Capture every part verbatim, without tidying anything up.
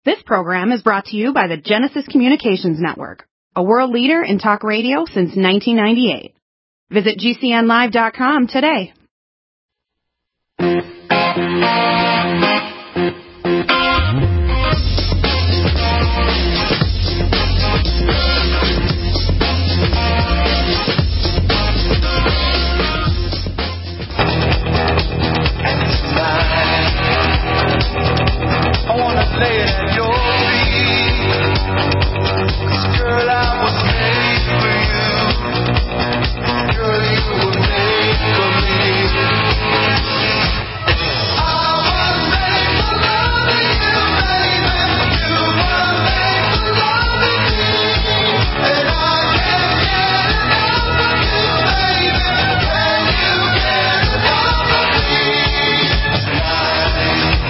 This program is brought to you by the Genesis Communications Network, a world leader in talk radio since nineteen ninety-eight. Visit G C N live dot com today. I wanna lay it at your feet, 'cause girl, I was made for you. Girl, you were made for me. I was made for loving you, baby. You were made for loving me, and I can't get enough of you, baby. Can you get enough of me tonight?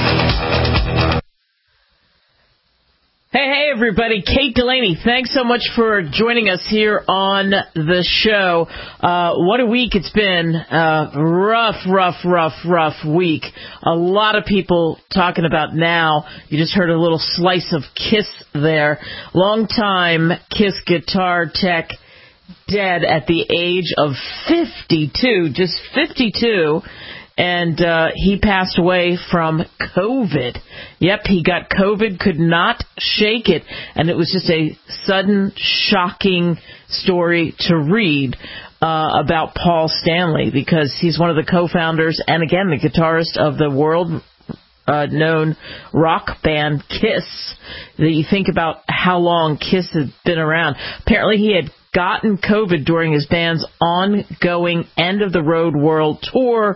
Hey, hey, everybody. Kate Delaney, thanks so much for joining us here on the show. Uh, what a week it's been. Uh, rough, rough, rough, rough week. A lot of people talking about now. You just heard a little slice of Kiss there. Longtime Kiss guitar tech dead at the age of fifty-two, just fifty-two. And uh, he passed away from COVID. Yep, he got COVID, could not shake it. And it was just a sudden, shocking story to read uh, about Paul Stanley, because he's one of the co-founders and, again, the guitarist of the world-known rock band Kiss. You think about how long Kiss had been around. Apparently he had gotten COVID during his band's ongoing end-of-the-road world tour.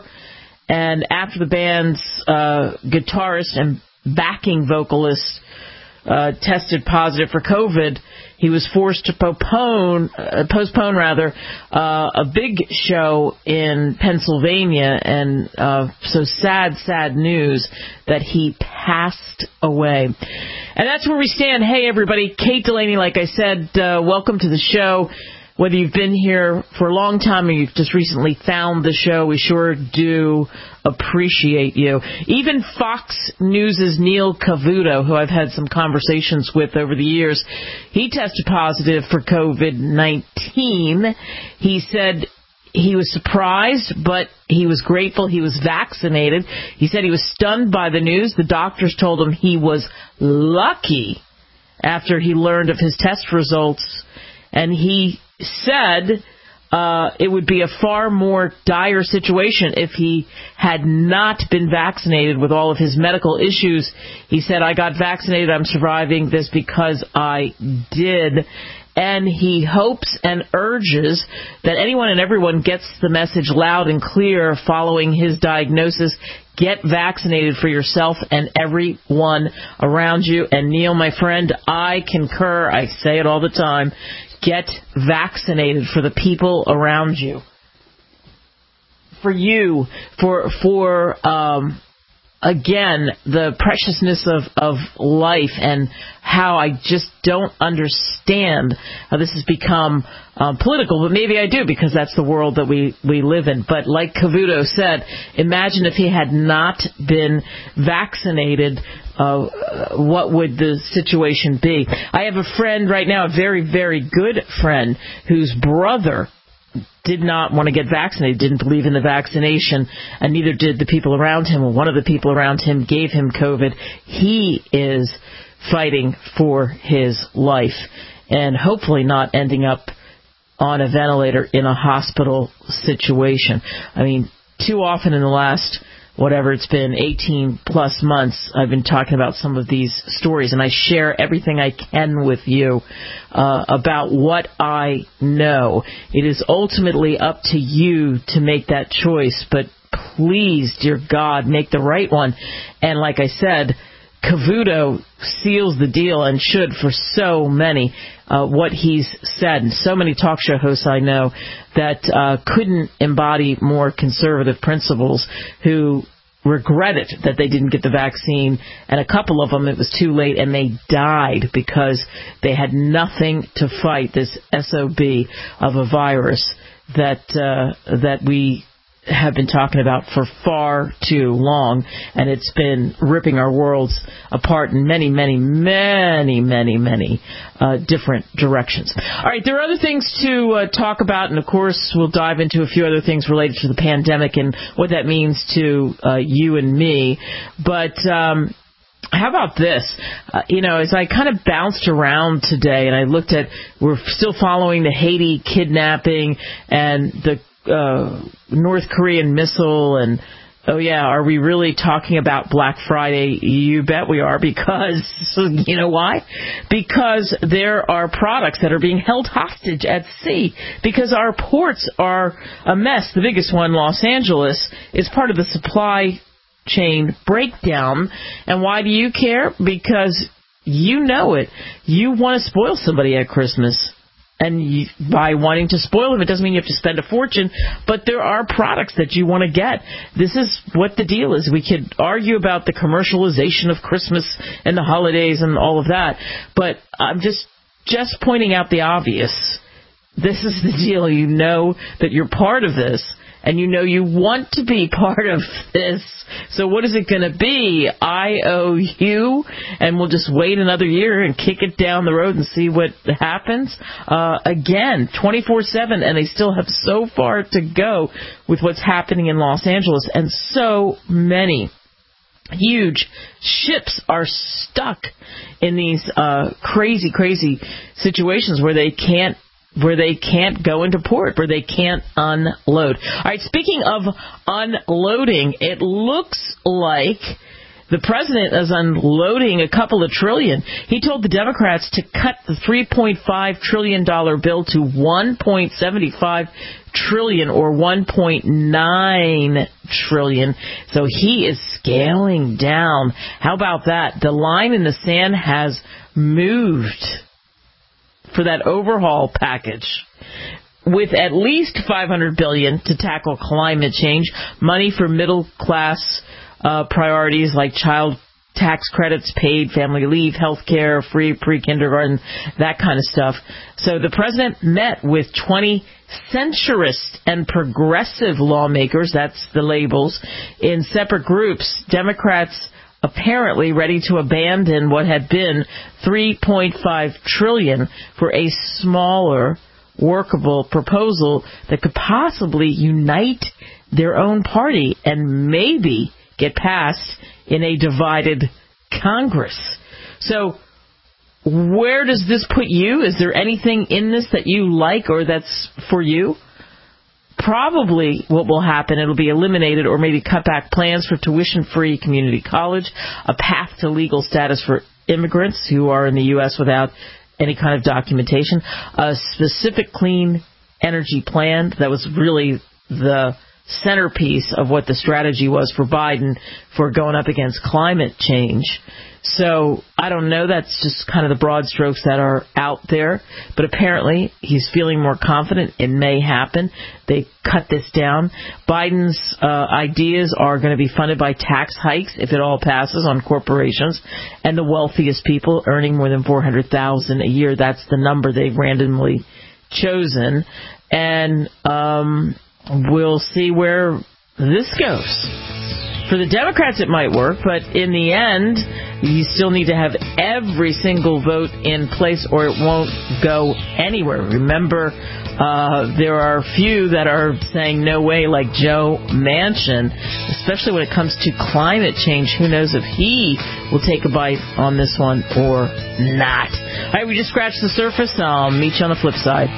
And after the band's uh, guitarist and backing vocalist uh, tested positive for COVID, he was forced to postpone, uh, postpone rather, uh, a big show in Pennsylvania. And uh, so sad, sad news that he passed away. And that's where we stand. Hey, everybody. Kate Delaney, like I said, uh, welcome to the show. Whether you've been here for a long time or you've just recently found the show, we sure do appreciate you. Even Fox News' Neil Cavuto, who I've had some conversations with over the years, he tested positive for COVID nineteen. He said he was surprised, but he was grateful he was vaccinated. He said he was stunned by the news. The doctors told him he was lucky after he learned of his test results. And he said uh, it would be a far more dire situation if he had not been vaccinated with all of his medical issues. He said, I got vaccinated. I'm surviving this because I did. And he hopes and urges that anyone and everyone gets the message loud and clear following his diagnosis. Get vaccinated for yourself and everyone around you. And Neil, my friend, I concur. I say it all the time. Get vaccinated for the people around you. For you, for, for, um, again, the preciousness of, of life and how I just don't understand how this has become um, political, but maybe I do because that's the world that we, we live in. But like Cavuto said, imagine if he had not been vaccinated, uh, what would the situation be? I have a friend right now, a very, very good friend, whose brother did not want to get vaccinated, didn't believe in the vaccination, and neither did the people around him. Well, one of the people around him gave him COVID. He is fighting for his life and hopefully not ending up on a ventilator in a hospital situation. I mean, too often in the last, whatever it's been, eighteen plus months, I've been talking about some of these stories, and I share everything I can with you uh, about what I know. It is ultimately up to you to make that choice, but please, dear God, make the right one. And like I said, Cavuto seals the deal and should for so many, uh, what he's said. And so many talk show hosts I know that uh, couldn't embody more conservative principles, who regretted that they didn't get the vaccine. And a couple of them, it was too late, and they died because they had nothing to fight this S O B of a virus that uh, that we have been talking about for far too long, and it's been ripping our worlds apart in many, many, many, many, many uh, different directions. All right, there are other things to uh, talk about, and of course we'll dive into a few other things related to the pandemic and what that means to uh, you and me. But um, how about this? Uh, you know, as I kind of bounced around today and I looked at, we're still following the Haiti kidnapping and the Uh, North Korean missile, and oh yeah, are we really talking about Black Friday? You bet we are, because you know why? Because there are products that are being held hostage at sea because our ports are a mess. The biggest one, Los Angeles, is part of the supply chain breakdown. And why do you care? Because you know it. You want to spoil somebody at Christmas. And you, by wanting to spoil them, it doesn't mean you have to spend a fortune, but there are products that you want to get. This is what the deal is. We could argue about the commercialization of Christmas and the holidays and all of that, but I'm just just pointing out the obvious. This is the deal. You know that you're part of this, and you know you want to be part of this. So what is it going to be? I O U, and we'll just wait another year and kick it down the road and see what happens. Uh, again, twenty-four seven, and they still have so far to go with what's happening in Los Angeles, and so many huge ships are stuck in these uh, crazy, crazy situations where they can't where they can't go into port, where they can't unload. All right, speaking of unloading, it looks like the president is unloading a couple of trillion. He told the Democrats to cut the three point five trillion dollars bill to one point seven five trillion dollars, or one point nine trillion dollars. So he is scaling down. How about that? The line in the sand has moved for that overhaul package, with at least five hundred billion dollars to tackle climate change, money for middle class uh, priorities like child tax credits, paid family leave, health care, free pre-kindergarten, that kind of stuff. So the president met with twenty centrist and progressive lawmakers, that's the labels, in separate groups. Democrats apparently ready to abandon what had been three point five trillion dollars for a smaller, workable proposal that could possibly unite their own party and maybe get passed in a divided Congress. So where does this put you? Is there anything in this that you like or that's for you? Probably what will happen, it'll be eliminated or maybe cut back plans for tuition-free community college, a path to legal status for immigrants who are in the U S without any kind of documentation, a specific clean energy plan that was really the centerpiece of what the strategy was for Biden for going up against climate change. So I don't know. That's just kind of the broad strokes that are out there. But apparently he's feeling more confident. It may happen. They cut this down. Biden's uh, ideas are going to be funded by tax hikes, if it all passes, on corporations and the wealthiest people earning more than four hundred thousand dollars a year. That's the number they've randomly chosen. And um, we'll see where this goes. For the Democrats, it might work, but in the end, you still need to have every single vote in place or it won't go anywhere. Remember, uh, there are a few that are saying no way, like Joe Manchin, especially when it comes to climate change. Who knows if he will take a bite on this one or not. All right, we just scratched the surface. I'll meet you on the flip side.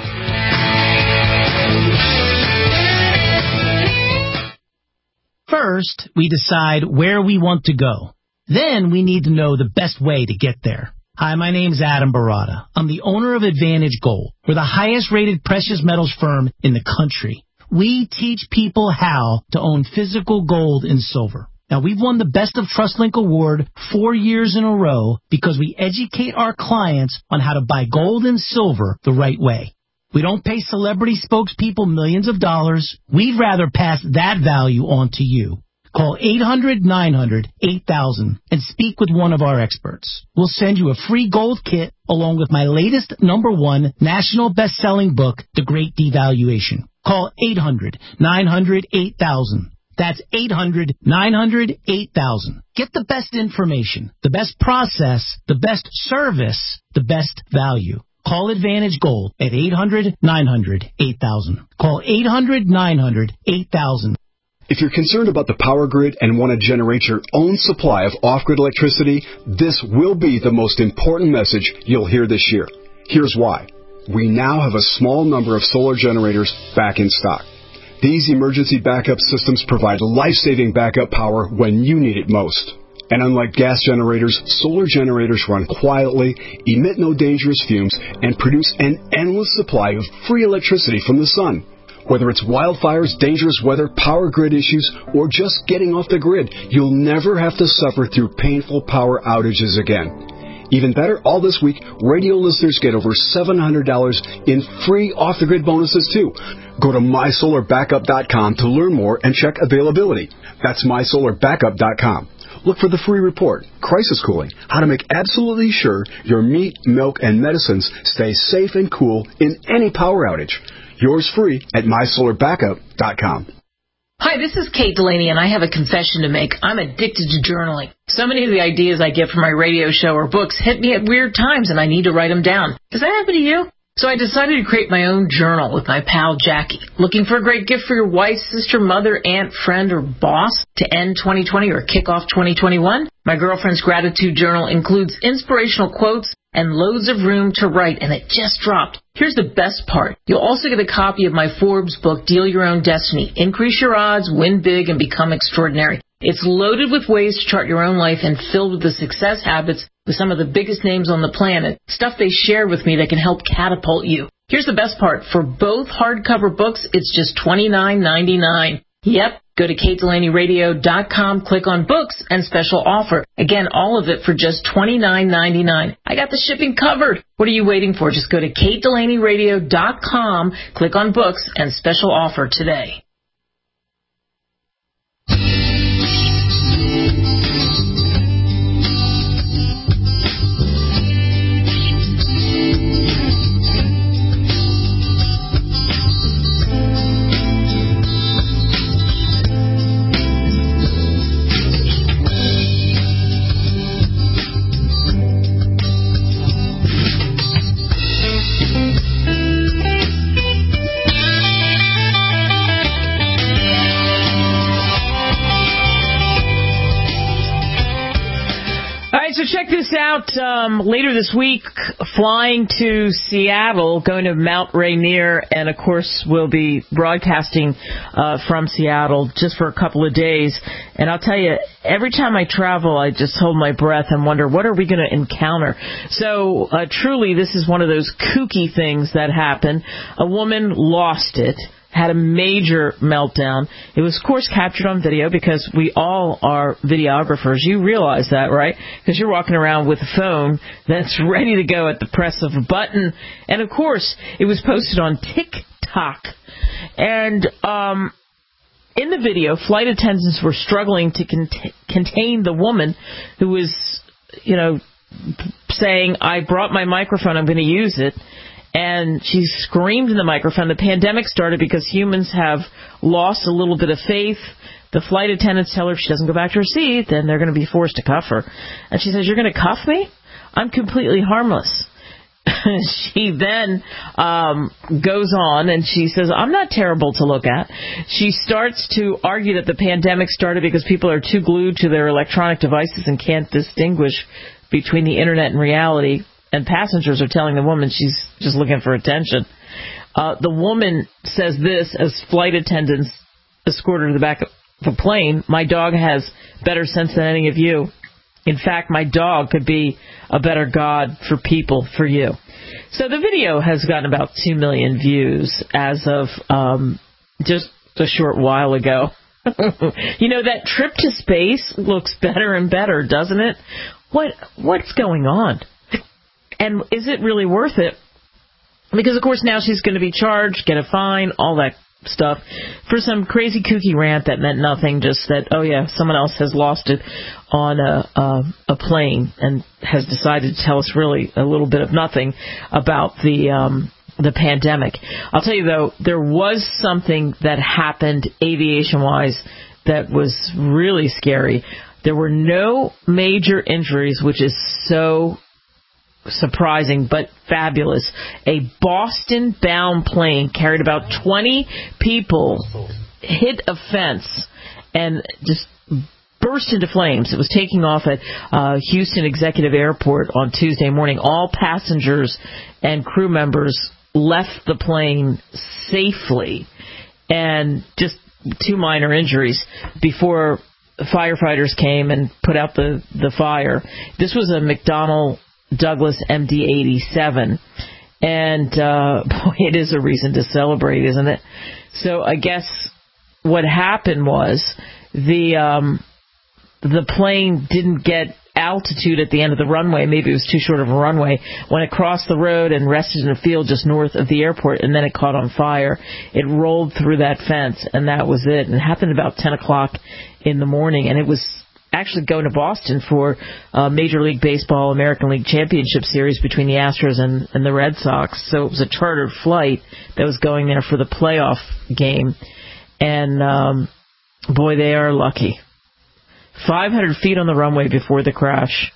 First, we decide where we want to go. Then we need to know the best way to get there. Hi, my name's Adam Barata. I'm the owner of Advantage Gold. We're the highest rated precious metals firm in the country. We teach people how to own physical gold and silver. Now, we've won the Best of TrustLink Award four years in a row because we educate our clients on how to buy gold and silver the right way. We don't pay celebrity spokespeople millions of dollars. We'd rather pass that value on to you. Call eight hundred nine hundred eight thousand and speak with one of our experts. We'll send you a free gold kit along with my latest number one national best-selling book, The Great Devaluation. Call eight hundred, nine hundred, eight thousand. That's eight hundred, nine hundred, eight thousand. Get the best information, the best process, the best service, the best value. Call Advantage Gold at eight hundred, nine hundred, eight thousand. Call eight hundred, nine hundred, eight thousand. If you're concerned about the power grid and want to generate your own supply of off-grid electricity, this will be the most important message you'll hear this year. Here's why. We now have a small number of solar generators back in stock. These emergency backup systems provide life-saving backup power when you need it most. And unlike gas generators, solar generators run quietly, emit no dangerous fumes, and produce an endless supply of free electricity from the sun. Whether it's wildfires, dangerous weather, power grid issues, or just getting off the grid, you'll never have to suffer through painful power outages again. Even better, all this week, radio listeners get over seven hundred dollars in free off-the-grid bonuses, too. Go to my solar backup dot com to learn more and check availability. That's my solar backup dot com. Look for the free report, Crisis Cooling, how to make absolutely sure your meat, milk, and medicines stay safe and cool in any power outage. Yours free at my solar backup dot com. Hi, this is Kate Delaney, and I have a confession to make. I'm addicted to journaling. So many of the ideas I get from my radio show or books hit me at weird times, and I need to write them down. Does that happen to you? So I decided to create my own journal with my pal Jackie. Looking for a great gift for your wife, sister, mother, aunt, friend, or boss to end twenty twenty or kick off twenty twenty-one? My girlfriend's gratitude journal includes inspirational quotes and loads of room to write, and it just dropped. Here's the best part. You'll also get a copy of my Forbes book, Deal Your Own Destiny. Increase your odds, win big, and become extraordinary. It's loaded with ways to chart your own life and filled with the success habits with some of the biggest names on the planet, stuff they share with me that can help catapult you. Here's the best part. For both hardcover books, it's just twenty-nine ninety-nine. Yep. Go to kate delaney radio dot com, click on books, and special offer. Again, all of it for just twenty-nine ninety-nine. I got the shipping covered. What are you waiting for? Just go to kate delaney radio dot com, click on books, and special offer today. So check this out. Um, later this week, flying to Seattle, going to Mount Rainier, and of course we'll be broadcasting uh, from Seattle just for a couple of days. And I'll tell you, every time I travel, I just hold my breath and wonder, what are we going to encounter? So uh, truly, this is one of those kooky things that happen. A woman lost it. Had a major meltdown. It was, of course, captured on video because we all are videographers. You realize that, right? Because you're walking around with a phone that's ready to go at the press of a button. And, of course, it was posted on TikTok. And um, in the video, flight attendants were struggling to cont- contain the woman who was, you know, saying, I brought my microphone, I'm going to use it. And she screamed in the microphone. The pandemic started because humans have lost a little bit of faith. The flight attendants tell her if she doesn't go back to her seat, then they're going to be forced to cuff her. And she says, you're going to cuff me? I'm completely harmless. She then um, goes on and she says, I'm not terrible to look at. She starts to argue that the pandemic started because people are too glued to their electronic devices and can't distinguish between the internet and reality. And passengers are telling the woman she's just looking for attention. Uh, the woman says this as flight attendants escort her to the back of the plane. My dog has better sense than any of you. In fact, my dog could be a better God for people, for you. So the video has gotten about two million views as of um, just a short while ago. You know, that trip to space looks better and better, doesn't it? What What's going on? And is it really worth it? Because, of course, now she's going to be charged, get a fine, all that stuff, for some crazy kooky rant that meant nothing, just that, oh, yeah, someone else has lost it on a, a, a plane and has decided to tell us really a little bit of nothing about the um, the pandemic. I'll tell you, though, there was something that happened aviation-wise that was really scary. There were no major injuries, which is so surprising but fabulous. A Boston-bound plane carried about twenty people, hit a fence, and just burst into flames. It was taking off at uh, Houston Executive Airport on Tuesday morning. All passengers and crew members left the plane safely, and just two minor injuries before firefighters came and put out the, the fire. This was a McDonnell Douglas M D eighty-seven, and uh, boy, it is a reason to celebrate, isn't it? So I guess what happened was the um, the plane didn't get altitude at the end of the runway. Maybe it was too short of a runway. When it crossed the road and rested in a field just north of the airport, and then it caught on fire, it rolled through that fence, and that was it. And it happened about ten o'clock in the morning, and it was actually going to Boston for uh, Major League Baseball American League Championship Series between the Astros and, and the Red Sox. So it was a chartered flight that was going there for the playoff game. And, um, boy, they are lucky. five hundred feet on the runway before the crash.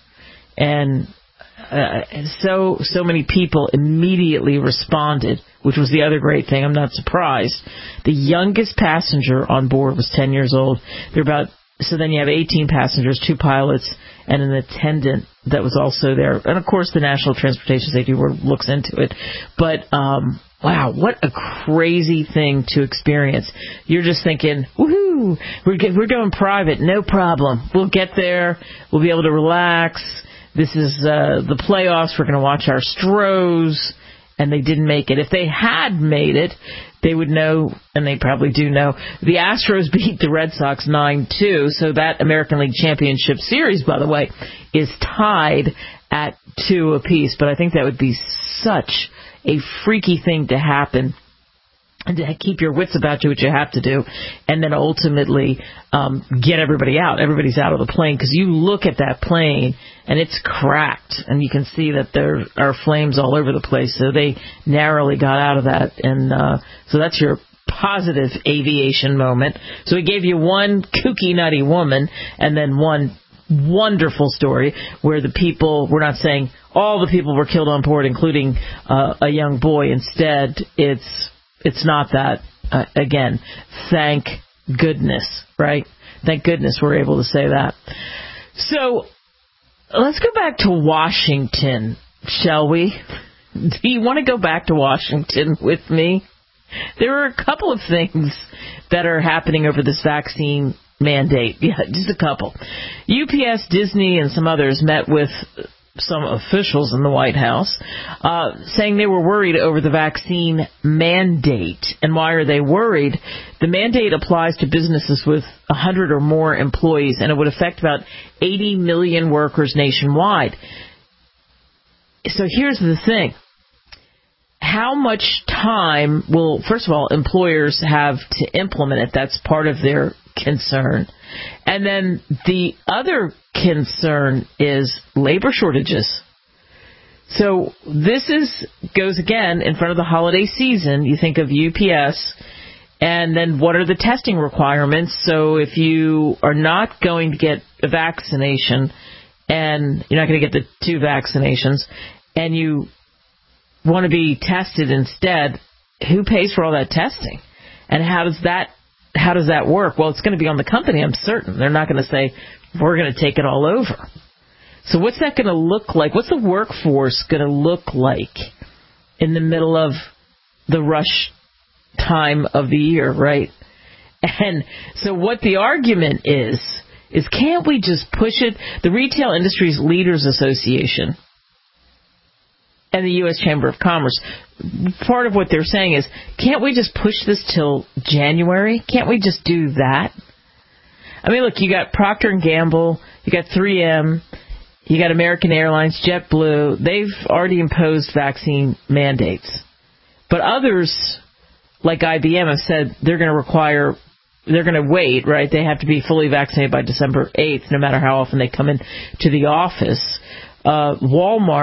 And uh, so, so many people immediately responded, which was the other great thing. I'm not surprised. The youngest passenger on board was ten years old. They're about So then you have eighteen passengers, two pilots, and an attendant that was also there. And, of course, the National Transportation Safety Board looks into it. But, um, wow, what a crazy thing to experience. You're just thinking, woohoo, we're, get, we're going private, no problem. We'll get there. We'll be able to relax. This is uh, the playoffs. We're going to watch our Stros. And they didn't make it. If they had made it, they would know, and they probably do know, the Astros beat the Red Sox nine two, so that American League Championship Series, by the way, is tied at two apiece. But I think that would be such a freaky thing to happen, and to keep your wits about you, which you have to do, and then ultimately um, get everybody out. Everybody's out of the plane, because you look at that plane, and it's cracked, and you can see that there are flames all over the place. So they narrowly got out of that, and uh, so that's your positive aviation moment. So we gave you one kooky, nutty woman, and then one wonderful story where the people, we're not saying all the people were killed on board, including uh, a young boy. Instead, it's It's not that. Uh, again, thank goodness, right? Thank goodness we're able to say that. So let's go back to Washington, shall we? Do you want to go back to Washington with me? There are a couple of things that are happening over this vaccine mandate. Yeah, just a couple. U P S, Disney, and some others met with some officials in the White House, uh, saying they were worried over the vaccine mandate. And why are they worried? The mandate applies to businesses with one hundred or more employees, and it would affect about eighty million workers nationwide. So here's the thing. How much time will, first of all, employers have to implement it? That's part of their concern. And then the other concern is labor shortages. So this is goes again in front of the holiday season. You think of U P S, and then what are the testing requirements? So if you are not going to get a vaccination, and you're not going to get the two vaccinations, and you want to be tested instead, who pays for all that testing? And how does that How does that work? Well, it's going to be on the company, I'm certain. They're not going to say, we're going to take it all over. So what's that going to look like? What's the workforce going to look like in the middle of the rush time of the year, right? And so what the argument is, is can't we just push it? The Retail Industries Leaders Association and the U S Chamber of Commerce, part of what they're saying is, can't we just push this till January? Can't we just do that? I mean, look, you got Procter and Gamble, you got three M, you got American Airlines, JetBlue. They've already imposed vaccine mandates. But others, like I B M, have said they're going to require, they're going to wait, right? They have to be fully vaccinated by December eighth, no matter how often they come in to the office. Uh, Walmart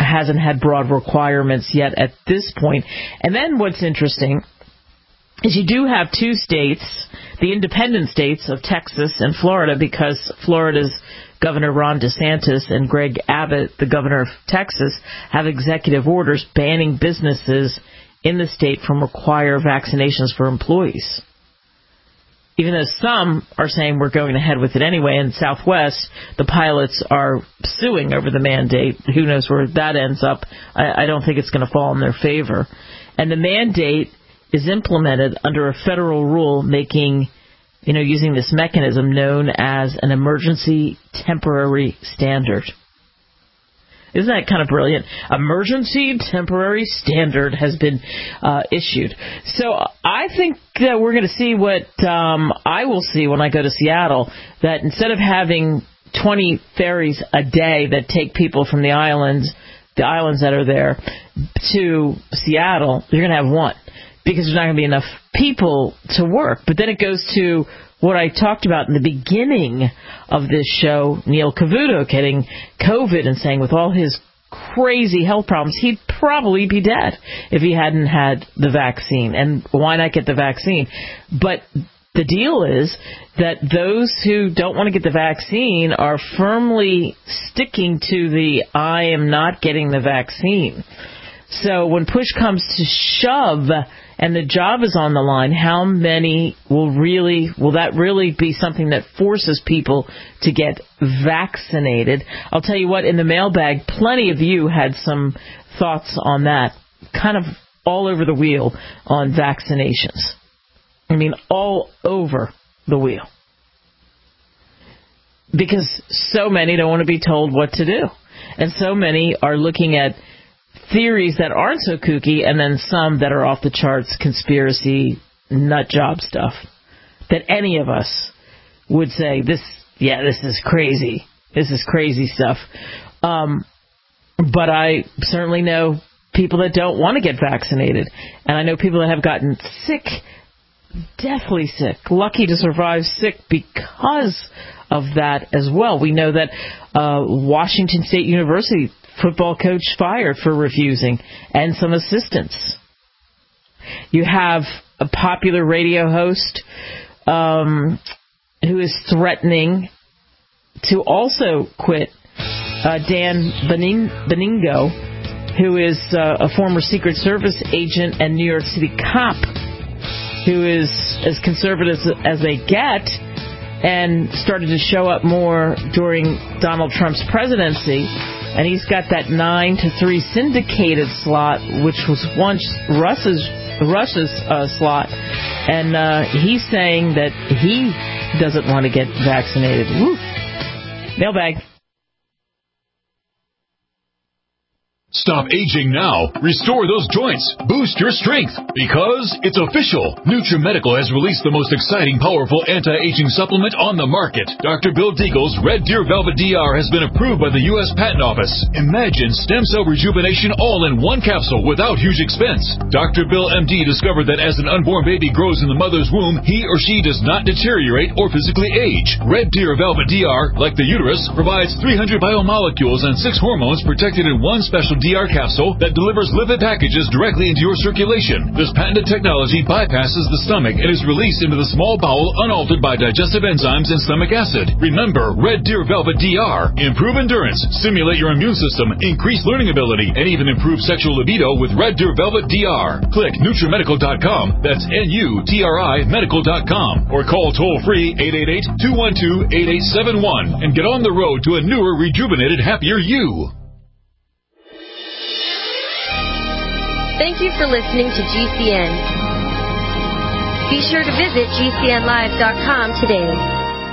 hasn't had broad requirements yet at this point. And then what's interesting is you do have two states, the independent states of Texas and Florida, because Florida's Governor Ron DeSantis and Greg Abbott, the governor of Texas, have executive orders banning businesses in the state from require vaccinations for employees. Even though some are saying we're going ahead with it anyway, in Southwest, the pilots are suing over the mandate. Who knows where that ends up? I, I don't think it's going to fall in their favor. And the mandate is implemented under a federal rule making, you know, using this mechanism known as an emergency temporary standard. Isn't that kind of brilliant? Emergency temporary standard has been uh, issued. So I think that we're going to see what um, I will see when I go to Seattle, that instead of having twenty ferries a day that take people from the islands, the islands that are there, to Seattle, you're going to have one, because there's not going to be enough people to work. But then it goes to what I talked about in the beginning of this show, Neil Cavuto getting COVID and saying with all his crazy health problems, he'd probably be dead if he hadn't had the vaccine. And why not get the vaccine? But the deal is that those who don't want to get the vaccine are firmly sticking to the I am not getting the vaccine. So when push comes to shove and the job is on the line, how many will really, will that really be something that forces people to get vaccinated? I'll tell you what, in the mailbag, plenty of you had some thoughts on that, kind of all over the wheel on vaccinations. I mean, all over the wheel. Because so many don't want to be told what to do. And so many are looking at theories that aren't so kooky, and then some that are off the charts, conspiracy, nut job stuff, that any of us would say, this, yeah, this is crazy. This is crazy stuff. Um, but I certainly know people that don't want to get vaccinated. And I know people that have gotten sick, deathly sick, lucky to survive sick because of that as well. We know that uh, Washington State University football coach fired for refusing, and some assistants. You have a popular radio host um, who is threatening to also quit, uh, Dan Bening- Beningo, who is uh, a former Secret Service agent and New York City cop, who is as conservative as they get, and started to show up more during Donald Trump's presidency. And he's got that nine to three syndicated slot, which was once Russ's Russ's uh, slot. And uh, he's saying that he doesn't want to get vaccinated. Woo. Mailbag. Stop aging now. Restore those joints. Boost your strength. Because it's official. NutriMedical has released the most exciting, powerful anti-aging supplement on the market. Doctor Bill Deagle's Red Deer Velvet D R has been approved by the U S Patent Office. Imagine stem cell rejuvenation all in one capsule without huge expense. Doctor Bill M D discovered that as an unborn baby grows in the mother's womb, he or she does not deteriorate or physically age. Red Deer Velvet D R, like the uterus, provides three hundred biomolecules and six hormones protected in one special D R capsule that delivers lipid packages directly into your circulation. This patented technology bypasses the stomach and is released into the small bowel unaltered by digestive enzymes and stomach acid. Remember, Red Deer Velvet D R. Improve endurance, stimulate your immune system, increase learning ability, and even improve sexual libido with Red Deer Velvet D R. Click NutriMedical dot com, that's N U T R I medical dot com, or call toll-free eight eight eight, two one two, eight eight seven one and get on the road to a newer, rejuvenated, happier you. Thank you for listening to G C N. Be sure to visit G C N live dot com today.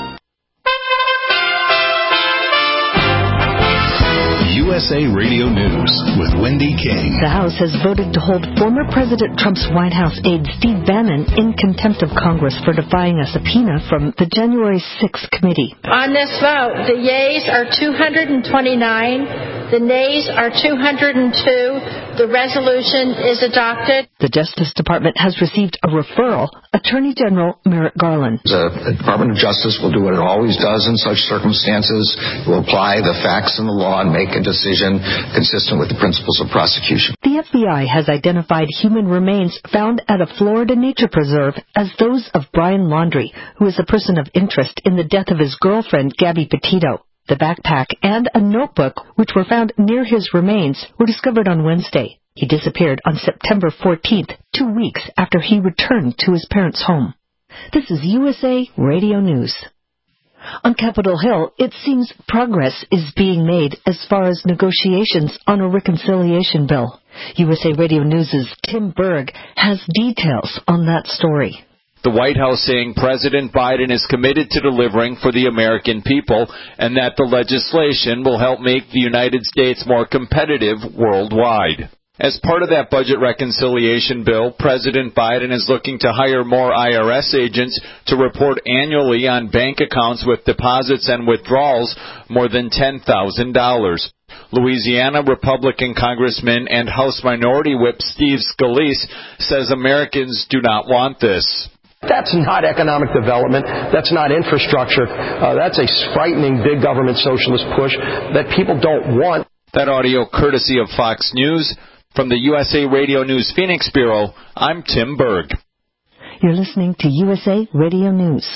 U S A Radio News with Wendy King. The House has voted to hold former President Trump's White House aide Steve Bannon in contempt of Congress for defying a subpoena from the January sixth committee. On this vote, the yeas are two hundred twenty-nine, The nays are two hundred two. The resolution is adopted. The Justice Department has received a referral. Attorney General Merrick Garland. The Department of Justice will do what it always does in such circumstances. It will apply the facts and the law and make a decision consistent with the principles of prosecution. The F B I has identified human remains found at a Florida nature preserve as those of Brian Laundrie, who is a person of interest in the death of his girlfriend, Gabby Petito. The backpack and a notebook, which were found near his remains, were discovered on Wednesday. He disappeared on September fourteenth, two weeks after he returned to his parents' home. This is U S A Radio News. On Capitol Hill, it seems progress is being made as far as negotiations on a reconciliation bill. U S A Radio News' Tim Berg has details on that story. The White House saying President Biden is committed to delivering for the American people and that the legislation will help make the United States more competitive worldwide. As part of that budget reconciliation bill, President Biden is looking to hire more I R S agents to report annually on bank accounts with deposits and withdrawals more than ten thousand dollars. Louisiana Republican Congressman and House Minority Whip Steve Scalise says Americans do not want this. That's not economic development. That's not infrastructure. Uh, that's a frightening big government socialist push that people don't want. That audio courtesy of Fox News. From the U S A Radio News Phoenix Bureau, I'm Tim Berg. You're listening to U S A Radio News.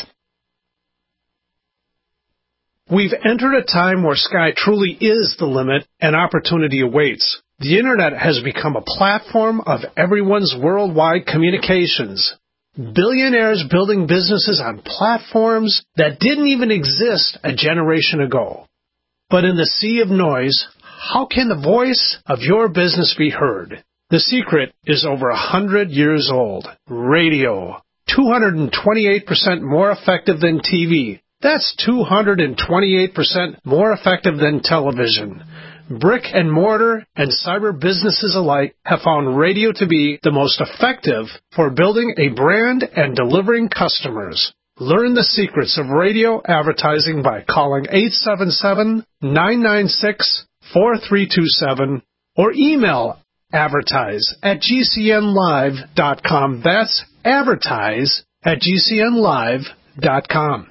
We've entered a time where sky truly is the limit and opportunity awaits. The Internet has become a platform of everyone's worldwide communications. Billionaires building businesses on platforms that didn't even exist a generation ago. But in the sea of noise, how can the voice of your business be heard? The secret is over a hundred years old. Radio. two hundred twenty-eight percent more effective than T V. That's two hundred twenty-eight percent more effective than television. Brick and mortar and cyber businesses alike have found radio to be the most effective for building a brand and delivering customers. Learn the secrets of radio advertising by calling eight seven seven, nine nine six, four three two seven or email advertise at g c n live dot com. That's advertise at g c n live dot com.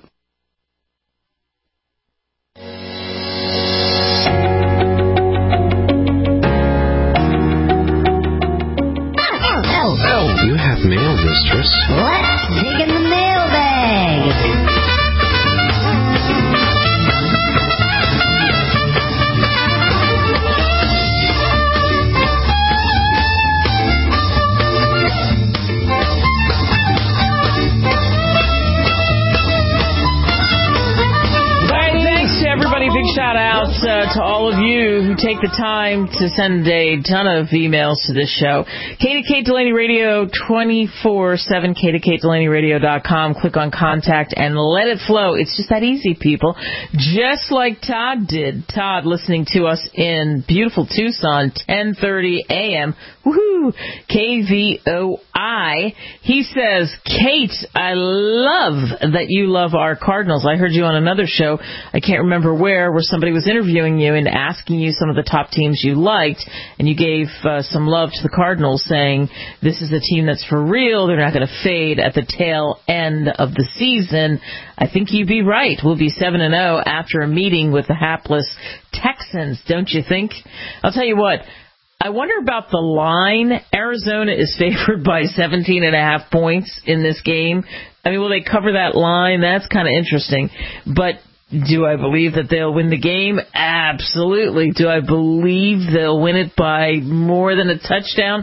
You have mail, mistress. Let's dig in the mailbag. Big shout out uh, to all of you who take the time to send a ton of emails to this show. K to Kate Delaney Radio twenty-four seven, K to Kate Delaney Radio dot com. Click on contact and let it flow. It's just that easy, people. Just like Todd did. Todd listening to us in beautiful Tucson, ten thirty a.m. Woohoo! K V O I. He says, Kate, I love that you love our Cardinals. I heard you on another show. I can't remember where, where somebody was interviewing you and asking you some of the top teams you liked, and you gave uh, some love to the Cardinals, saying this is a team that's for real. They're not going to fade at the tail end of the season. I think you'd be right. We'll be seven and oh after a meeting with the hapless Texans, don't you think? I'll tell you what. I wonder about the line. Arizona is favored by seventeen and a half points in this game. I mean, will they cover that line? That's kind of interesting. But do I believe that they'll win the game? Absolutely. Do I believe they'll win it by more than a touchdown?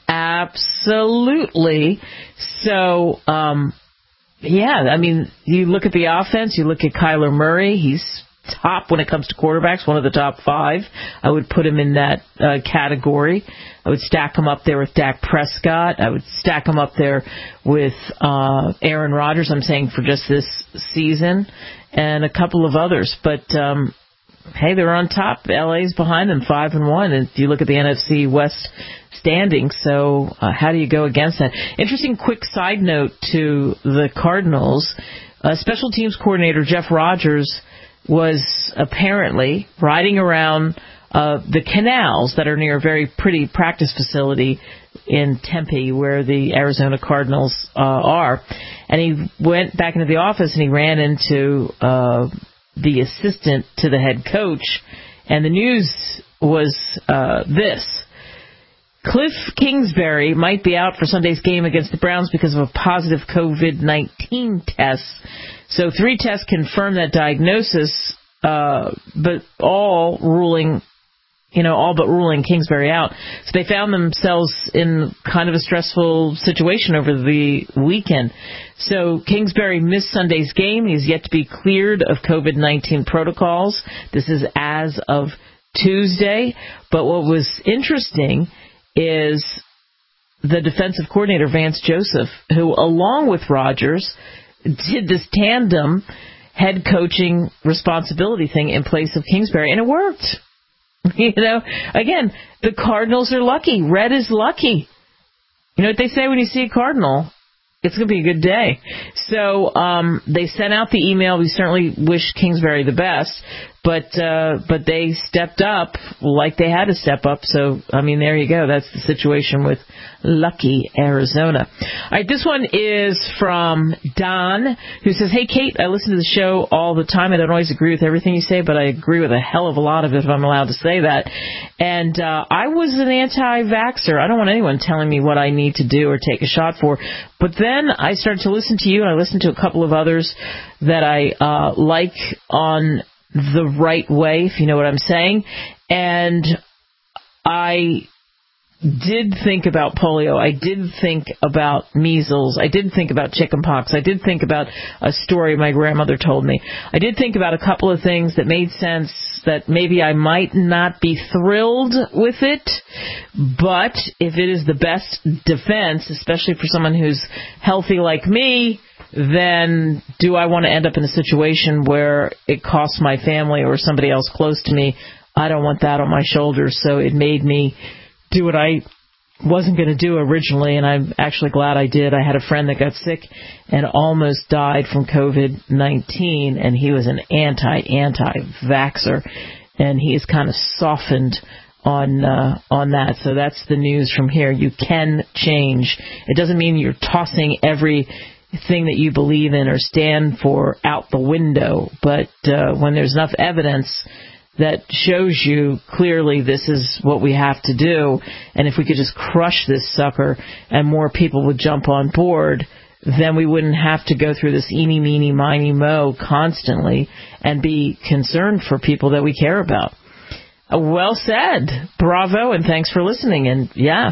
Absolutely. So, um, yeah, I mean, you look at the offense, you look at Kyler Murray, he's top when it comes to quarterbacks, one of the top five. I would put him in that uh, category. I would stack him up there with Dak Prescott. I would stack him up there with uh, Aaron Rodgers, I'm saying for just this season, and a couple of others. But, um, hey, they're on top. L A's behind them, five and one. And if you look at the N F C West standings, so uh, how do you go against that? Interesting quick side note to the Cardinals. Uh, special teams coordinator Jeff Rodgers was apparently riding around uh, the canals that are near a very pretty practice facility in Tempe, where the Arizona Cardinals uh, are. And he went back into the office and he ran into uh, the assistant to the head coach. And the news was uh, this. Cliff Kingsbury might be out for Sunday's game against the Browns because of a positive COVID nineteen test. So three tests confirmed that diagnosis, uh, but all ruling, you know, all but ruling Kingsbury out. So they found themselves in kind of a stressful situation over the weekend. So Kingsbury missed Sunday's game. He's yet to be cleared of COVID nineteen protocols. This is as of Tuesday. But what was interesting is the defensive coordinator, Vance Joseph, who, along with Rodgers, did this tandem head coaching responsibility thing in place of Kingsbury, and it worked. You know, again, the Cardinals are lucky. Red is lucky. You know what they say when you see a Cardinal? It's going to be a good day. So um, they sent out the email. We certainly wish Kingsbury the best. But uh, but they stepped up like they had to step up. So, I mean, there you go. That's the situation with lucky Arizona. All right, this one is from Don, who says, hey, Kate, I listen to the show all the time. I don't always agree with everything you say, but I agree with a hell of a lot of it, if I'm allowed to say that. And uh, I was an anti-vaxxer. I don't want anyone telling me what I need to do or take a shot for. But then I started to listen to you, and I listened to a couple of others that I uh, like on the right way, if you know what I'm saying. And I did think about polio. I did think about measles. I did think about chickenpox. I did think about a story my grandmother told me. I did think about a couple of things that made sense, that maybe I might not be thrilled with it, but if it is the best defense, especially for someone who's healthy like me, then do I want to end up in a situation where it costs my family or somebody else close to me? I don't want that on my shoulders. So it made me do what I wasn't going to do originally, and I'm actually glad I did. I had a friend that got sick and almost died from COVID nineteen, and he was an anti-anti-vaxxer, and he is kind of softened on uh, on that. So that's the news from here. You can change. It doesn't mean you're tossing every thing that you believe in or stand for out the window, but uh, when there's enough evidence that shows you clearly this is what we have to do, and if we could just crush this sucker and more people would jump on board, then we wouldn't have to go through this eeny, meeny, miny, mo constantly and be concerned for people that we care about. Uh, well said. Bravo, and thanks for listening. And yeah,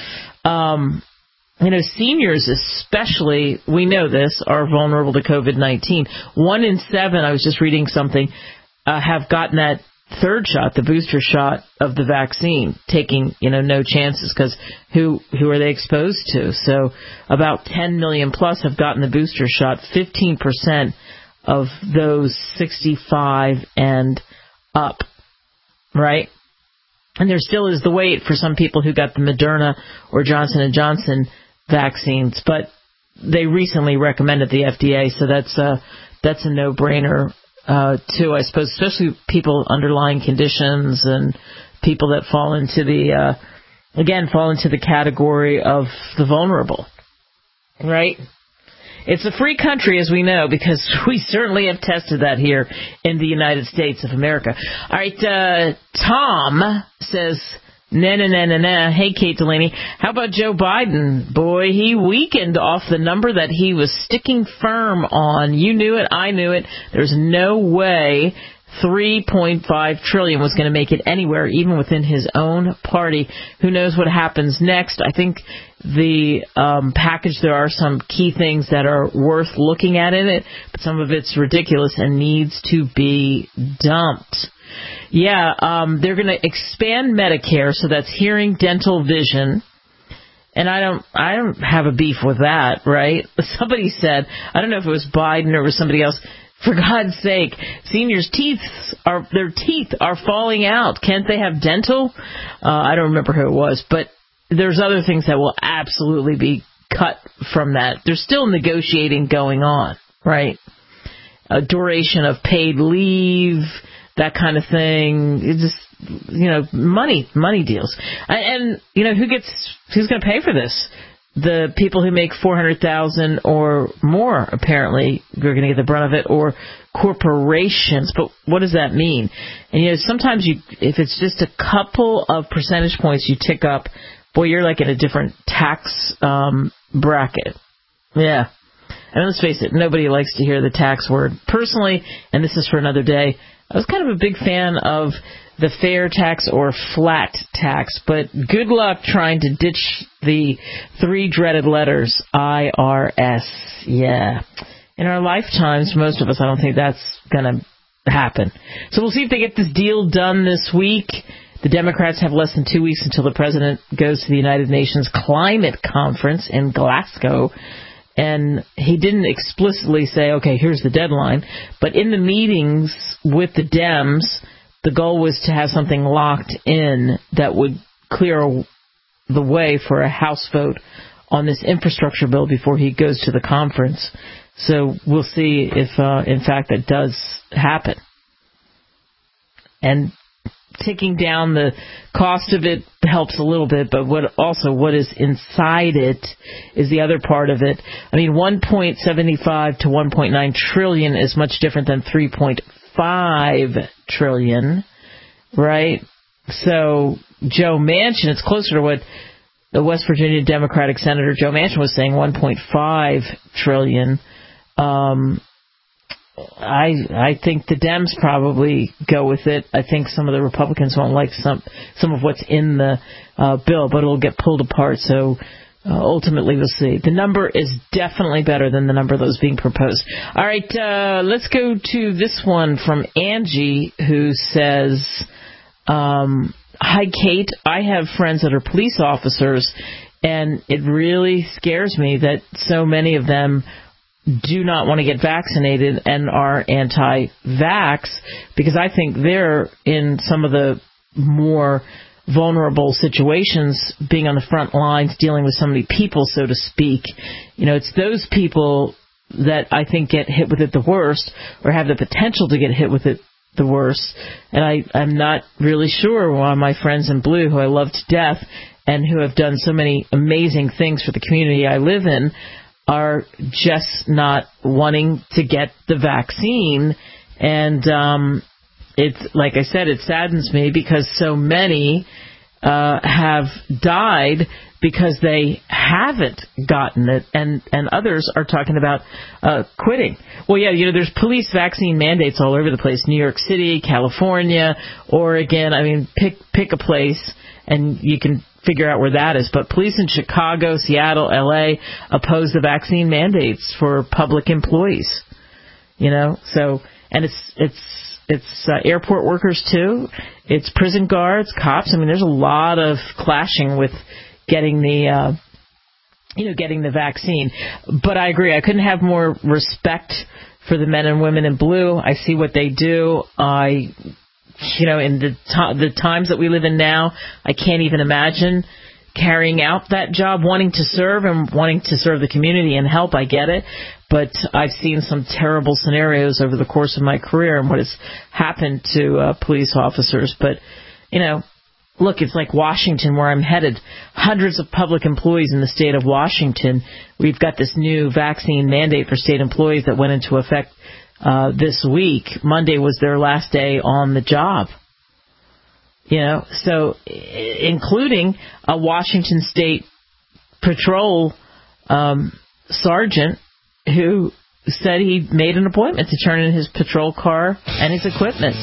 um, you know, seniors especially, we know this, are vulnerable to COVID nineteen. One in seven, I was just reading something, uh, have gotten that third shot, the booster shot of the vaccine, taking, you know, no chances, because who who are they exposed to? So about ten million plus have gotten the booster shot, fifteen percent of those sixty-five and up, right? And there still is the wait for some people who got the Moderna or Johnson and Johnson vaccines, but they recently recommended the F D A, so that's a, that's a no-brainer uh, too, I suppose, especially people with underlying conditions and people that fall into the, uh, again, fall into the category of the vulnerable, right? It's a free country, as we know, because we certainly have tested that here in the United States of America. All right, uh, Tom says, nah, nah, nah, nah, nah. Hey, Kate Delaney, how about Joe Biden? Boy, he weakened off the number that he was sticking firm on. You knew it, I knew it. There's no way three point five trillion dollars was going to make it anywhere, even within his own party. Who knows what happens next? I think the um, package, there are some key things that are worth looking at in it, but some of it's ridiculous and needs to be dumped. Yeah, um, they're going to expand Medicare, so that's hearing, dental, vision. And I don't, I don't have a beef with that, right? Somebody said, I don't know if it was Biden or it was somebody else, for God's sake, seniors' teeth are, their teeth are falling out. Can't they have dental? Uh, I don't remember who it was, but there's other things that will absolutely be cut from that. There's still negotiating going on, right? A duration of paid leave, that kind of thing. It's just, you know, money, money deals. And, and you know, who gets, who's going to pay for this? The people who make four hundred thousand dollars or more, apparently, are going to get the brunt of it, or corporations. But what does that mean? And, you know, sometimes you, if it's just a couple of percentage points you tick up, boy, you're like in a different tax um, bracket. Yeah. And let's face it, nobody likes to hear the tax word. Personally, and this is for another day, I was kind of a big fan of the fair tax or flat tax, but good luck trying to ditch the three dreaded letters, I R S. Yeah. In our lifetimes, most of us, I don't think that's going to happen. So we'll see if they get this deal done this week. The Democrats have less than two weeks until the president goes to the United Nations Climate Conference in Glasgow. And he didn't explicitly say, okay, here's the deadline. But in the meetings with the Dems, the goal was to have something locked in that would clear the way for a House vote on this infrastructure bill before he goes to the conference. So we'll see if, uh, in fact, that does happen. And ticking down the cost of it helps a little bit, but what also what is inside it is the other part of it. I mean, one point seven five to one point nine trillion is much different than three point five trillion, right? So Joe Manchin, it's closer to what the West Virginia Democratic Senator Joe Manchin was saying, one point five trillion. Um, I I think the Dems probably go with it. I think some of the Republicans won't like some some of what's in the uh, bill, but it'll get pulled apart. So uh, ultimately, we'll see. The number is definitely better than the number that was being proposed. All right, uh, let's go to this one from Angie, who says, um, "Hi, Kate. I have friends that are police officers, and it really scares me that so many of them do not want to get vaccinated and are anti-vax, because I think they're in some of the more vulnerable situations, being on the front lines, dealing with so many people, so to speak. You know, it's those people that I think get hit with it the worst, or have the potential to get hit with it the worst. And I, I'm not really sure why my friends in blue, who I love to death and who have done so many amazing things for the community I live in, are just not wanting to get the vaccine. And um, it's, like I said, it saddens me because so many uh, have died because they haven't gotten it, and, and others are talking about uh, quitting. Well, yeah, you know, there's police vaccine mandates all over the place. New York City, California, Oregon. I mean, pick pick a place, and you can figure out where that is. But police in Chicago, Seattle, L A oppose the vaccine mandates for public employees. You know, so, and it's it's it's uh, airport workers too. It's prison guards, cops. I mean, there's a lot of clashing with getting the uh, you know getting the vaccine. But I agree. I couldn't have more respect for the men and women in blue. I see what they do. I. You know, in the to- the times that we live in now, I can't even imagine carrying out that job, wanting to serve and wanting to serve the community and help. I get it. But I've seen some terrible scenarios over the course of my career and what has happened to uh, police officers. But, you know, look, it's like Washington, where I'm headed. Hundreds of public employees in the state of Washington. We've got this new vaccine mandate for state employees that went into effect Uh, this week. Monday was their last day on the job. You know, so including a Washington State Patrol um, sergeant who said he made an appointment to turn in his patrol car and his equipment.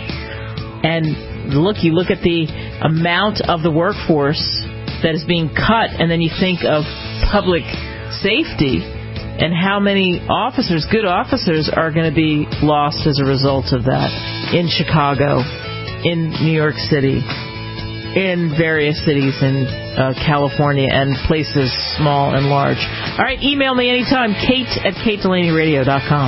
And look, you look at the amount of the workforce that is being cut, and then you think of public safety and how many officers, good officers, are going to be lost as a result of that in Chicago, in New York City, in various cities in uh, California and places small and large. All right, email me anytime, Kate at kate delaney radio dot com.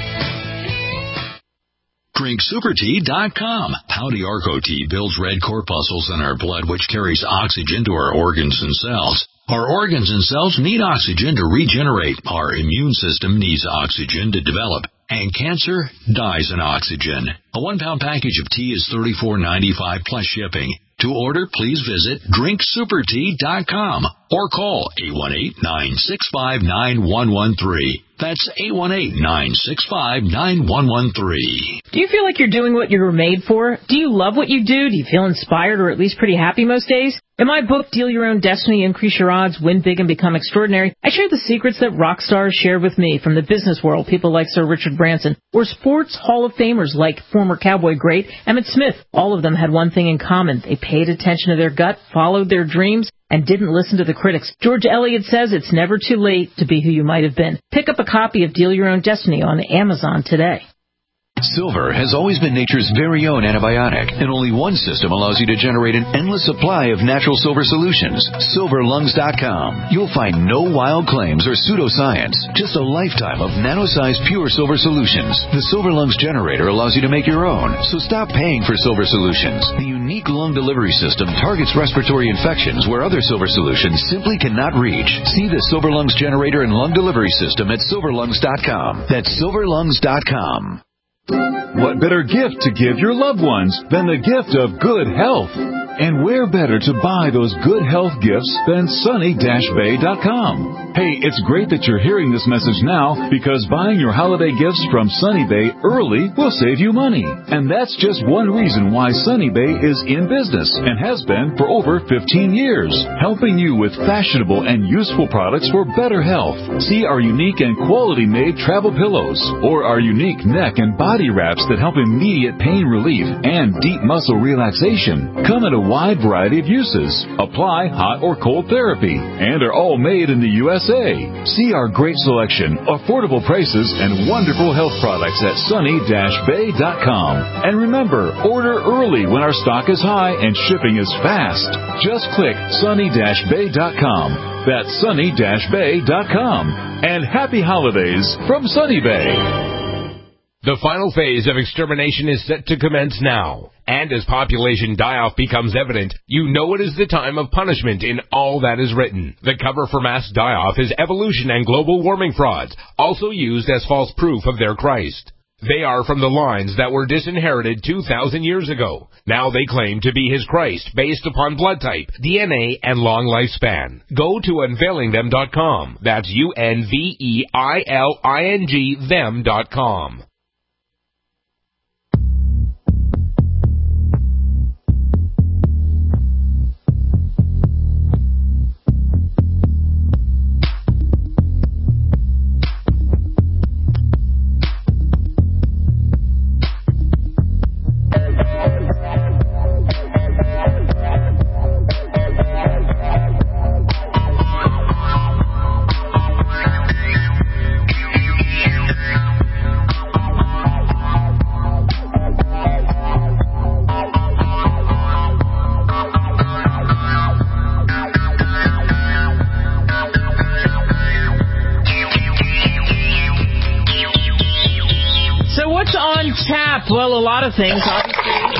Drink super tea dot com. Pouty Arco tea builds red corpuscles in our blood, which carries oxygen to our organs and cells. Our organs and cells need oxygen to regenerate. Our immune system needs oxygen to develop. And cancer dies in oxygen. A one-pound package of tea is thirty-four ninety-five plus shipping. To order, please visit drink super tea dot com or call eight one eight, nine six five, nine one one three. That's eight one eight, nine six five, nine one one three. Do you feel like you're doing what you were made for? Do you love what you do? Do you feel inspired or at least pretty happy most days? In my book, Deal Your Own Destiny, Increase Your Odds, Win Big and Become Extraordinary, I share the secrets that rock stars shared with me from the business world, people like Sir Richard Branson, or sports Hall of Famers like former Cowboy great Emmitt Smith. All of them had one thing in common. They paid attention to their gut, followed their dreams, and didn't listen to the critics. George Eliot says it's never too late to be who you might have been. Pick up a copy of Deal Your Own Destiny on Amazon today. Silver has always been nature's very own antibiotic, and only one system allows you to generate an endless supply of natural silver solutions. silver lungs dot com. You'll find no wild claims or pseudoscience, just a lifetime of nano-sized pure silver solutions. The Silver Lungs generator allows you to make your own, so stop paying for silver solutions. The unique lung delivery system targets respiratory infections where other silver solutions simply cannot reach. See the Silver Lungs generator and lung delivery system at silver lungs dot com. That's silver lungs dot com. What better gift to give your loved ones than the gift of good health? And where better to buy those good health gifts than sunny dash bay dot com? Hey, it's great that you're hearing this message now, because buying your holiday gifts from Sunny Bay early will save you money. And that's just one reason why Sunny Bay is in business and has been for over fifteen years, helping you with fashionable and useful products for better health. See our unique and quality-made travel pillows, or our unique neck and body wraps that help immediate pain relief and deep muscle relaxation. Come in a wide variety of uses. Apply hot or cold therapy, and are all made in the U S A. See our great selection, affordable prices, and wonderful health products at sunny dash bay dot com. And remember, order early when our stock is high and shipping is fast. Just click sunny dash bay dot com. That's sunny dash bay dot com. And happy holidays from Sunny Bay. The final phase of extermination is set to commence now. And as population die-off becomes evident, you know it is the time of punishment in all that is written. The cover for mass die-off is evolution and global warming frauds, also used as false proof of their Christ. They are from the lines that were disinherited two thousand years ago. Now they claim to be his Christ based upon blood type, D N A, and long lifespan. Go to unveiling them dot com. That's U N V E I L I N G them dot com. Well, a lot of things, obviously.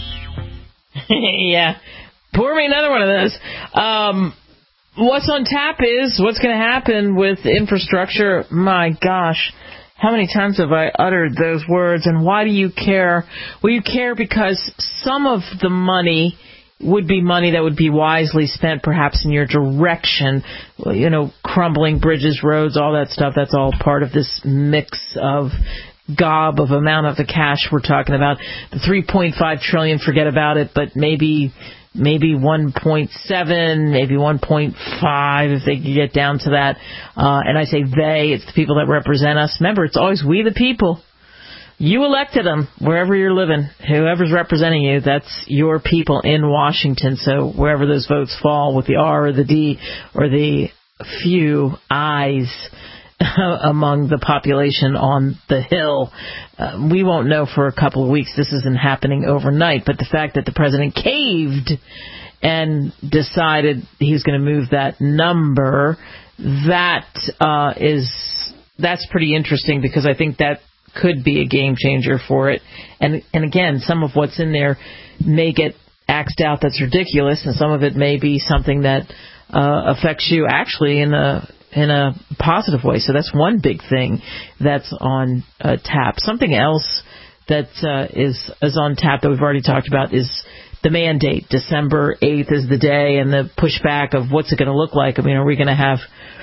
Yeah. Pour me another one of those. Um, what's on tap is what's going to happen with infrastructure. My gosh. How many times have I uttered those words? And why do you care? Well, you care because some of the money would be money that would be wisely spent perhaps in your direction. Well, you know, crumbling bridges, roads, all that stuff. That's all part of this mix of gob of amount of the cash we're talking about. The three point five trillion dollars, forget about it, but maybe maybe one point seven, maybe one point five if they can get down to that. Uh, and I say they, it's the people that represent us. Remember, it's always we the people. You elected them wherever you're living. Whoever's representing you, that's your people in Washington. So wherever those votes fall with the R or the D or the few I's among the population on the Hill. Uh, we won't know for a couple of weeks. This isn't happening overnight. But the fact that the president caved and decided he's going to move that number, that uh, is that's pretty interesting, because I think that could be a game changer for it. And and again, some of what's in there may get axed out that's ridiculous, and some of it may be something that uh, affects you actually in a in a positive way. So that's one big thing that's on uh, tap. Something else that uh, is is on tap that we've already talked about is the mandate. December eighth is the day, and the pushback of what's it going to look like. I mean, are we going to have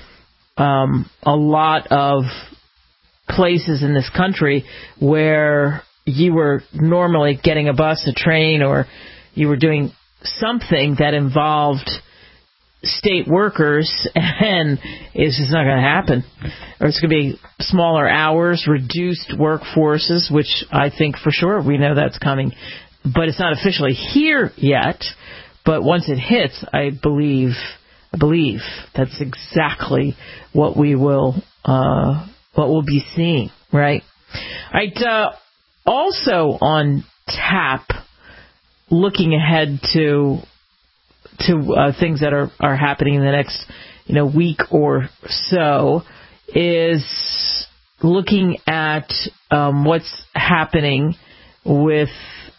um, a lot of places in this country where you were normally getting a bus, a train, or you were doing something that involved state workers, and it's just not going to happen. Or it's going to be smaller hours, reduced workforces, which I think for sure we know that's coming. But it's not officially here yet. But once it hits, I believe, I believe that's exactly what we will, uh, what we'll be seeing, right? Right. Uh, also on tap, looking ahead to to uh, things that are, are happening in the next, you know, week or so, is looking at um, what's happening with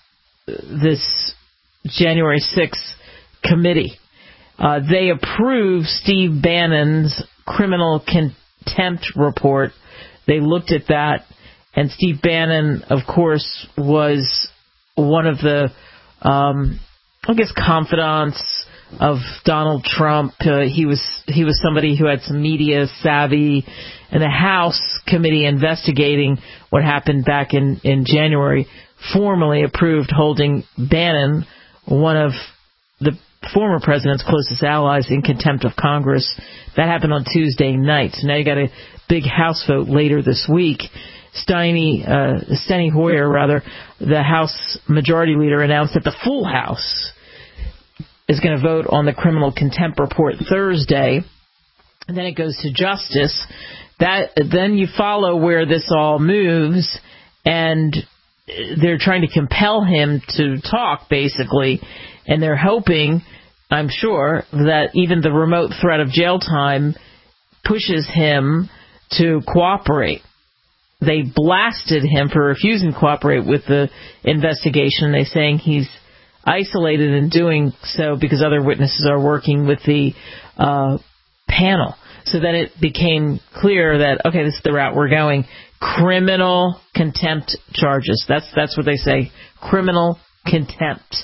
this January sixth committee. Uh, they approved Steve Bannon's criminal contempt report. They looked at that, and Steve Bannon, of course, was one of the, um, I guess, confidants of Donald Trump. Uh, he was he was somebody who had some media savvy, and the House committee investigating what happened back in, in January formally approved holding Bannon, one of the former president's closest allies, in contempt of Congress. That happened on Tuesday night. So now you got a big House vote later this week. Steny, uh, Steny Hoyer, rather, the House Majority Leader, announced that the full House is going to vote on the criminal contempt report Thursday, and then it goes to Justice. That then you follow where this all moves, and they're trying to compel him to talk, basically, and they're hoping, I'm sure, that even the remote threat of jail time pushes him to cooperate. They blasted him for refusing to cooperate with the investigation. They're saying he's isolated in doing so because other witnesses are working with the uh, panel. So then it became clear that, okay, this is the route we're going. Criminal contempt charges. That's that's what they say. Criminal contempt.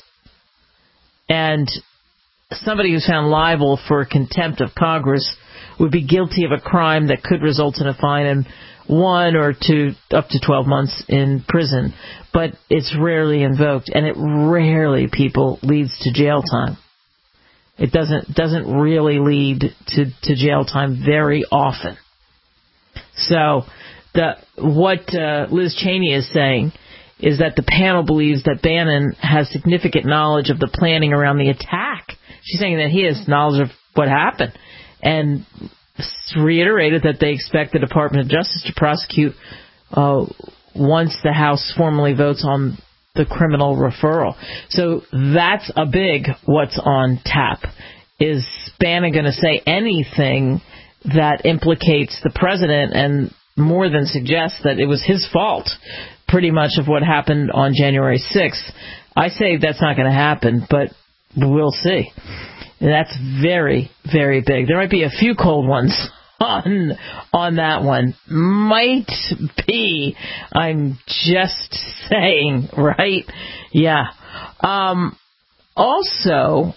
And somebody who's found liable for contempt of Congress would be guilty of a crime that could result in a fine and one or two, up to twelve months in prison. But it's rarely invoked, and it rarely, people, leads to jail time. It doesn't doesn't really lead to, to jail time very often. So the what uh, Liz Cheney is saying is that the panel believes that Bannon has significant knowledge of the planning around the attack. She's saying that he has knowledge of what happened, and reiterated that they expect the Department of Justice to prosecute uh, once the House formally votes on the criminal referral. So that's a big what's on tap. Is Bannon going to say anything that implicates the president and more than suggests that it was his fault, pretty much, of what happened on January sixth? I say that's not going to happen, but we'll see. That's very, very big. There might be a few cold ones on on that one. Might be. I'm just saying, right? Yeah. Um, also,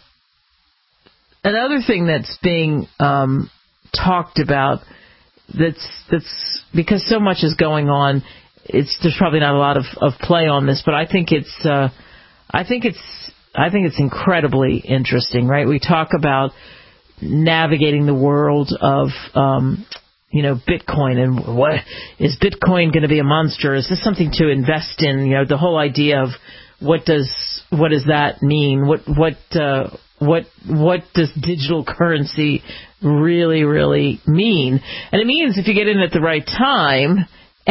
another thing that's being um, talked about, that's that's because so much is going on. It's there's probably not a lot of, of play on this, but I think it's uh, I think it's. I think it's incredibly interesting, right? We talk about navigating the world of, um, you know, Bitcoin, and what is Bitcoin going to be a monster? Is this something to invest in? You know, the whole idea of what does what does that mean? What what uh, what what does digital currency really really mean? And it means if you get in at the right time,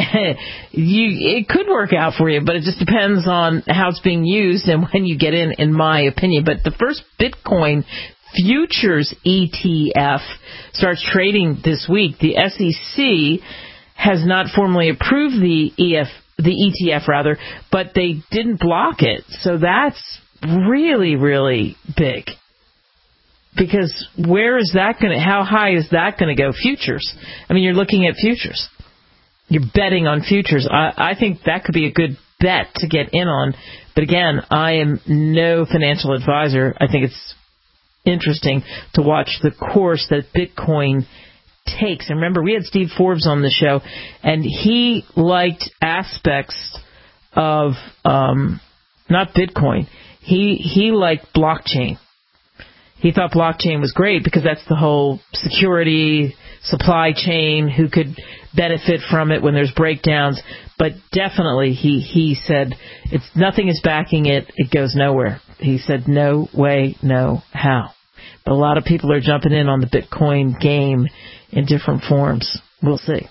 you, it could work out for you, but it just depends on how it's being used and when you get in, in my opinion. But the first Bitcoin futures E T F starts trading this week. The S E C has not formally approved the E F, the E T F rather, but they didn't block it. So that's really, really big. because where is that going to, how high is that going to go? Futures. I mean, you're looking at futures. You're betting on futures. I, I think that could be a good bet to get in on. But again, I am no financial advisor. I think it's interesting to watch the course that Bitcoin takes. And remember, we had Steve Forbes on the show, and he liked aspects of um, not Bitcoin. He he liked blockchain. He thought blockchain was great because that's the whole security, supply chain, who could benefit from it when there's breakdowns. But definitely, he, he said, it's nothing is backing it. It goes nowhere. He said, no way, no how. But a lot of people are jumping in on the Bitcoin game in different forms. We'll see.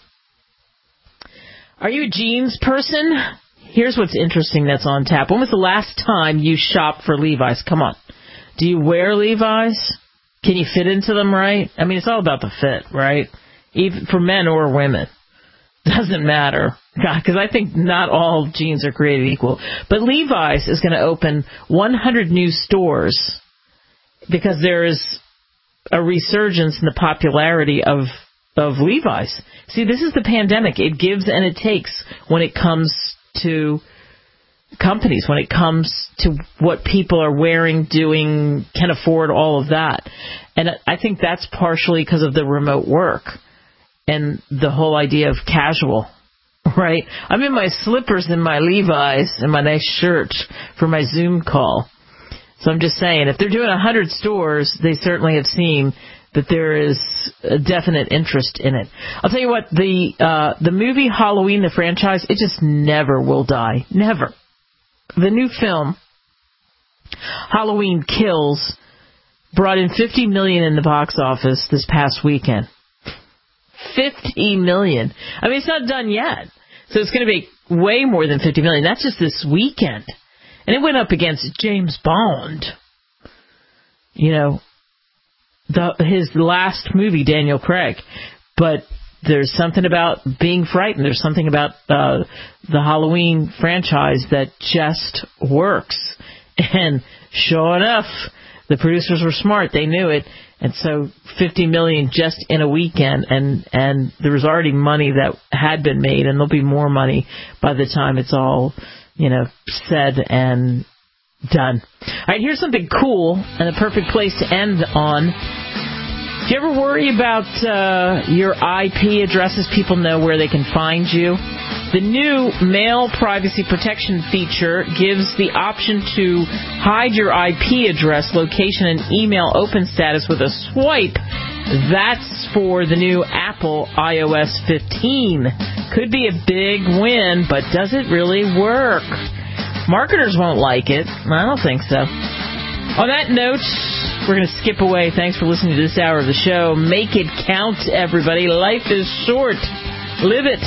Are you a jeans person? Here's what's interesting that's on tap. When was the last time you shopped for Levi's? Come on. Do you wear Levi's? Can you fit into them right? I mean, it's all about the fit, right? Even for men or women. Doesn't matter. Because I think not all jeans are created equal. But Levi's is going to open one hundred new stores because there is a resurgence in the popularity of of Levi's. See, this is the pandemic. It gives and it takes when it comes to companies, when it comes to what people are wearing, doing, can afford, all of that. And I think that's partially because of the remote work and the whole idea of casual, right? I'm in my slippers and my Levi's and my nice shirt for my Zoom call. So I'm just saying, if they're doing one hundred stores, they certainly have seen that there is a definite interest in it. I'll tell you what, the uh, the movie Halloween, the franchise, it just never will die. Never. The new film, Halloween Kills, brought in fifty million dollars in the box office this past weekend. fifty million dollars. I mean, it's not done yet. So it's going to be way more than fifty million dollars. That's just this weekend. And it went up against James Bond. You know, the, his last movie, Daniel Craig. But there's something about being frightened. There's something about uh, the Halloween franchise that just works. And sure enough, the producers were smart. They knew it. And so fifty million dollars just in a weekend. And, and there was already money that had been made. And there'll be more money by the time it's all, you know, said and done. All right, here's something cool and a perfect place to end on. Do you ever worry about uh, your I P addresses? People know where they can find you. The new Mail Privacy Protection feature gives the option to hide your I P address, location, and email open status with a swipe. That's for the new Apple i O S fifteen. Could be a big win, but does it really work? Marketers won't like it. I don't think so. On that note, we're going to skip away. Thanks for listening to this hour of the show. Make it count, everybody. Life is short. Live it.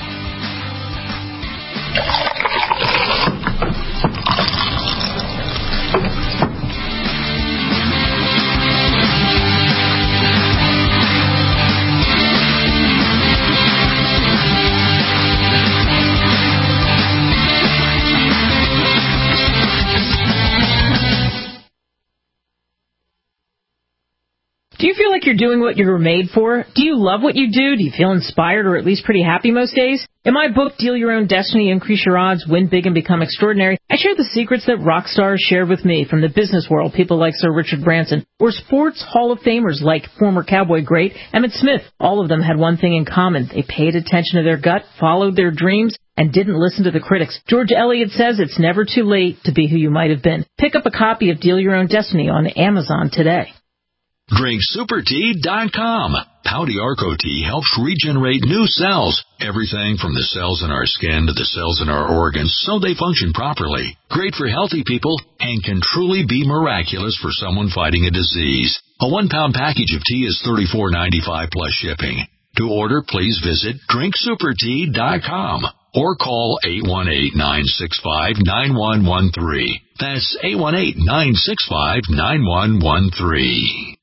Do you feel like you're doing what you were made for? Do you love what you do? Do you feel inspired or at least pretty happy most days? In my book, Deal Your Own Destiny, Increase Your Odds, Win Big and Become Extraordinary, I share the secrets that rock stars shared with me from the business world, people like Sir Richard Branson, or sports Hall of Famers like former Cowboy great Emmitt Smith. All of them had one thing in common. They paid attention to their gut, followed their dreams, and didn't listen to the critics. George Eliot says it's never too late to be who you might have been. Pick up a copy of Deal Your Own Destiny on Amazon today. Drink Super Tea dot com. Pouty Arco Tea helps regenerate new cells. Everything from the cells in our skin to the cells in our organs so they function properly. Great for healthy people and can truly be miraculous for someone fighting a disease. A one-pound package of tea is thirty-four ninety-five plus shipping. To order, please visit Drink Super Tea dot com or call eight one eight, nine six five, nine one one three. That's eight one eight, nine six five, nine one one three.